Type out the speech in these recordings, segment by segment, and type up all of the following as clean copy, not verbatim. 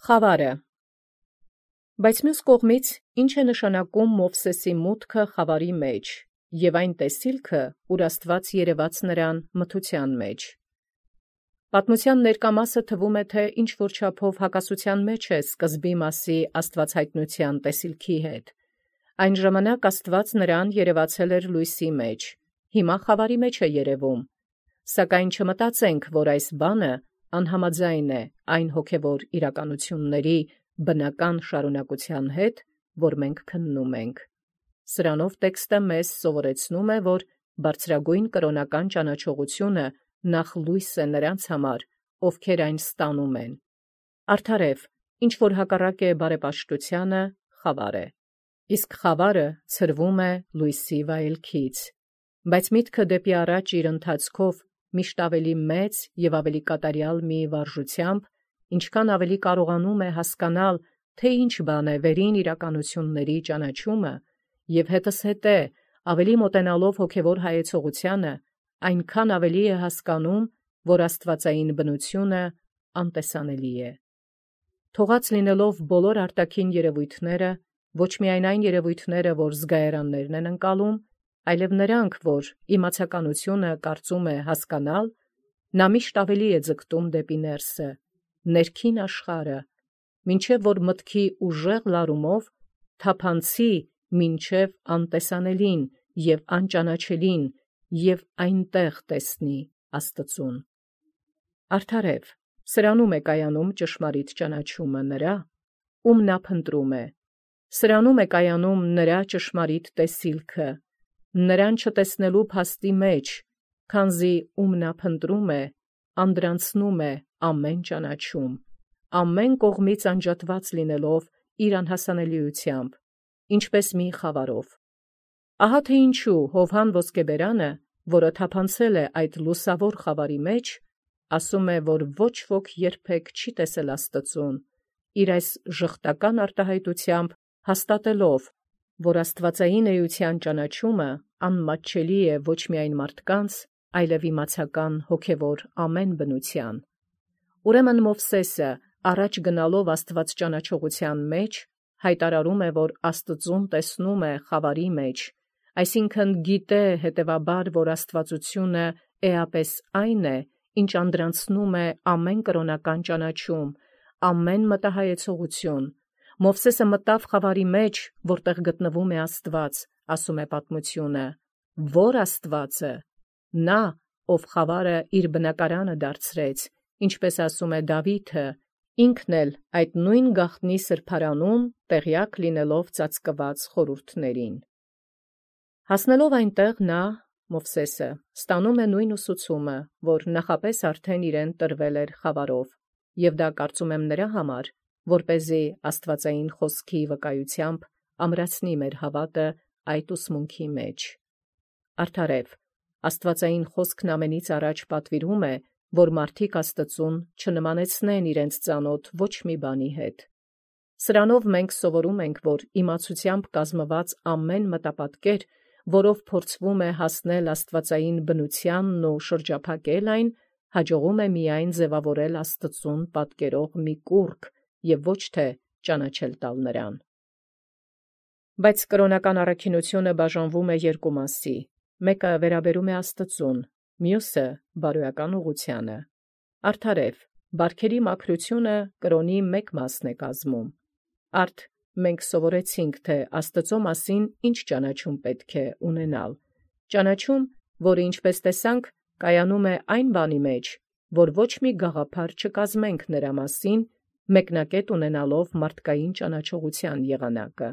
Խավարը։ Բայց մյուս կողմից ինչ է նշանակում Մովսեսի մուտքը խավարի մեջ և այն տեսիլքը, ուր Աստված երևաց նրան մթության մեջ։ Պատմության ներկա մասը թվում է, թե ինչ-որ չափով հակասության մեջ է սկզբի մասի աստվածհայտնության տեսիլքի հետ։ Այն ժամանակ Աստված նրան երևացել էր լույսի մեջ, հիմա խավարի մեջ է երևում։ Սակայն չմտածենք, որ այս բանը անհամաձայն է այն հոգևոր իրականությունների բնական շարունակության հետ, որ մենք քննում ենք։ Սրանով տեքստը մեզ սովորեցնում է, որ բարձրագույն կրոնական ճանաչողությունը նախ լույս է նրանց համար, ովքեր այն ստանում են։ Արդարև, ինչ որ հակառակ է բարեպաշտությանը, խավար է։ Իսկ խավարը ցրվում է լույսի վայելքից։ Բայց միտքը դեպի առաջ իր ընթացքով միշտ ավելի մեծ և ավելի կատարյալ մի վարժությամբ, ինչքան ավելի կարողանում է հասկանալ, թե ինչ բան է վերին իրականությունների ճանաչումը, և հետզհետե ավելի մոտենալով հոգևոր հայեցողությանը, այնքան ավելի է հասկանում, որ աստվածային բնությունը անտեսանելի է։ Թողած լինելով բոլոր արտաքին երևույթները, ոչ միայն այն երևույթները, որ զգայարաններն են ընկալում, այլև նրանք, որ իմացականությունը կարծում է հասկանալ, նա միշտ ավելի է ձգտում դեպի ներսը, ներքին աշխարհը, մինչև որ մտքի ուժեղ լարումով թափանցի մինչև անտեսանելին և անճանաչելին և այնտեղ տեսնի Աստծուն։ Արդարև, սրանում է կայանում ճշմարիտ ճանաչումը նրա, ում նա փնտրում է, սրանում է կայանում նրա ճշմարիտ տեսիլքը, նրան չտեսնելու փաստի մեջ, քանզի ում նա փնտրում է, անդրանցնում է ամեն ճանաչում, ամեն կողմից անջատված լինելով իր անհասանելիությամբ, ինչպես մի խավարով։ Ահա թե ինչու Հովհան ոսկեբերանը, որը թափանցել է այդ լուսավոր խավարի մեջ, ասում է, որ ոչ ոք երբեք չի տեսել Աստծուն, իր այս ժխտական արտահայտությամբ հաստատելով, որ աստվածային էության ճանաչումը անմատչելի է ոչ միայն մարդկանց, այլև իմացական հոգևոր ամեն բնության։ Ուրեմն Մովսեսը, առաջ գնալով Աստված ճանաչողության մեջ, հայտարարում է, որ Աստծուն տեսնում է խավարի մեջ, այսինքն գիտե հետևաբար, որ աստվածությունը էապես այն է, ինչ անդրանցնում է ամեն կրոնական ճանաչում, ամեն մտահայեցողություն։ Մովսեսը մտավ խավարի մեջ, որտեղ գտնվում է Աստված, ասում է պատմությունը, որ Աստվածը, նա, ով խավարը իր բնակարանը դարձրեց, ինչպես ասում է Դավիթը, ինքն էլ այդ նույն գաղտնի սրբարանում տեղյակ լինելով ծածկված խորհուրդներին։ Հասնելով այնտեղ նա, Մովսեսը, ստանում է նույն ուսուցումը, որ նախապես արդեն իրեն տրվել էր խավարով, և դա կարծում եմ նրա համար, որպեսզի աստվածային խոսքի վկայությամբ ամրացնի մեր հավատը այդ ուսմունքի մեջ։ Արդարև, աստվածային խոսքն ամենից առաջ պատվիրում է, որ մարդիկ Աստծուն չնմանեցնեն իրենց ծանոթ ոչ մի բանի հետ։ Սրանով մենք սովորում ենք, որ իմացությամբ կազմված ամեն մտապատկեր, որով փորձվում է հասնել աստվածային բնությանն ու շրջափակել այն, հաջողում է միայն ձևավորել Աստծուն պատկերող մի կուռք և ոչ թե ճանաչել տալ նրան։ Բայց կրոնական առաքինությունը բաժանվում է երկու մասի. մեկը վերաբերում է Աստծուն, մյուսը բարոյական ուղղությանը։ Արդարև, բարքերի մաքրությունը կրոնի մեկ մասն է կազմում։ Արդ մենք սովորեցինք, թե Աստծո մասին ինչ ճանաչում պետք է ունենալ։ Ճանաչում, որը ինչպես տեսանք, կայանում է այն բանի մեջ, որ ոչ մի գաղափար չկազմենք նրա մասին, մեկնակետ ունենալով մարդկային ճանաչողության եղանակը։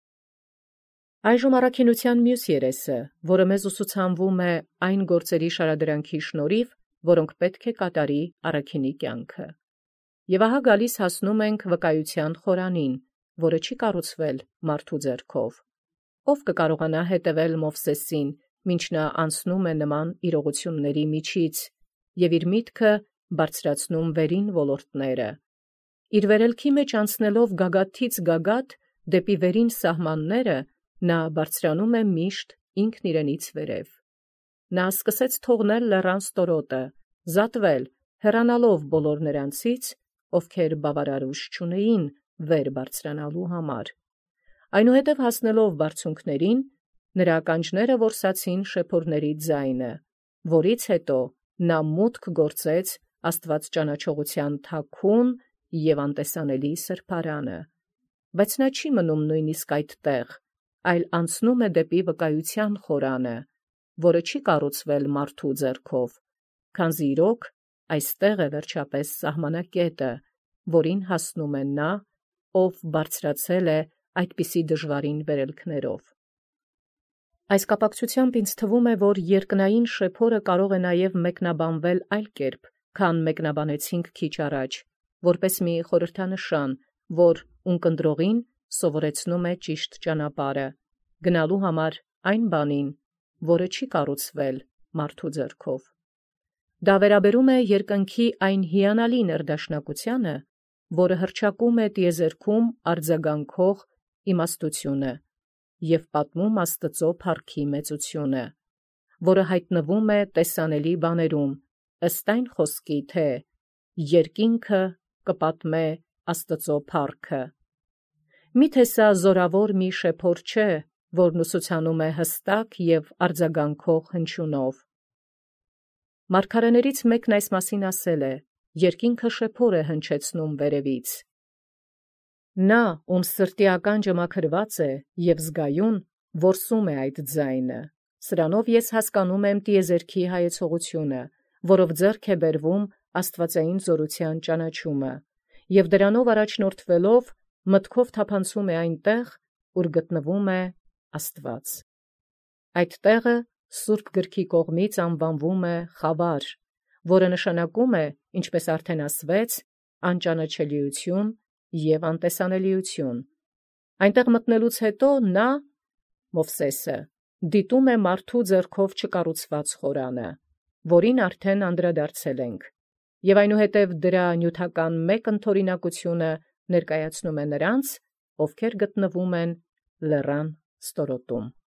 Այժմ առաքինության մյուս երեսը, որը մեզ ուսուցանվում է այն գործերի շարադրանքի շնորհիվ, որոնք պետք է կատարի առաքինի կյանքը։ Եվ ահա գալիս հասնում ենք վկայության խորանին, որը չի կառուցվել մարդու ձեռքով։ Ով կկարողանա հետևել Մովսեսին, մինչ նա անցնում է նման իրողությունների միջից, և իր միտքը բարձրացնում վերին ոլորտները։ Իր վերելքի մեջ անցնելով գագաթից գագաթ դեպի վերին սահմանները, նա բարձրանում է միշտ ինքն իրենից վերև։ Նա սկսեց թողնել լեռան ստորոտը, զատվել, հեռանալով բոլոր նրանցից, ովքեր բավարար ուժ չունեին վեր բարձրանալու համար։ Այնուհետև հասնելով բարձունքներին, նրա ականջները որսացին շեփորների ձայնը, որից հետո նա մուտք գործեց Աստված ճանաչողության թաքուն և անտեսանելի սրբարանը։ Բայց նա չի մնում նույնիսկ այդտեղ, այլ անցնում է դեպի վկայության խորանը, որը չի կառուցվել մարդու ձեռքով, քանզի իրոք այստեղ է վերջապես սահմանակետը, որին հասնում է նա, ով բարձրացել է այդպիսի դժվարին վերելքներով։ Այս կապակցությամբ ինձ թվում է, որ երկնային շեփորը կարող է նաև մեկնաբանվել այլ կերպ, քան մեկնաբանեցինք քիչ առաջ, որպես մի խորհրդանշան, որ ունկնդրողին սովորեցնում է ճիշտ ճանապարհը, գնալու համար այն բանին, որը չի կառուցվել մարդու ձեռքով։ Դա վերաբերում է երկնքի այն հիանալի ներդաշնակությանը, որը հռչակում է տիեզերքում արձագանքող իմաստությունը և պատմում Աստծո փառքի մեծությունը, որը հայտնվում է տեսանելի բաներում, ըստ այն խոսքի, թե երկինքը կպատմե Աստծո փառքը։ Միթե սա զորավոր մի շեփոր չէ, որն ուսուցանում է հստակ և արձագանքող հնչյունով։ Մարգարեներից մեկն այս մասին ասել է. «Երկինքը շեփոր է հնչեցնում վերևից»։ Նա, ում սրտի ականջը մաքրված է և զգայուն, որսում է այդ ձայնը։ Սրանով ես հասկանում եմ տիեզերքի հայեցողությունը, որով ձեռք է բերվում աստվածային զորության ճանաչումը, և դրանով առաջնորդվելով մտքով թափանցում է այնտեղ, ուր գտնվում է Աստված։ Այդ տեղը Սուրբ գրքի կողմից անվանվում է Խավար, որը նշանակում է, ինչպես արդեն ասվեց, անճանաչելիություն և անտեսանելիություն։ Այնտեղ մտնելուց հետո նա, Մովսեսը, դիտում է մարդու ձեռքով չկառուցված խորանը, որին արդեն անդրադարձել ենք, և այնուհետև դրա նյութական մեկ ընդօրինակությունը ներկայացնում է նրանց, ովքեր գտնվում են լեռան ստորոտում։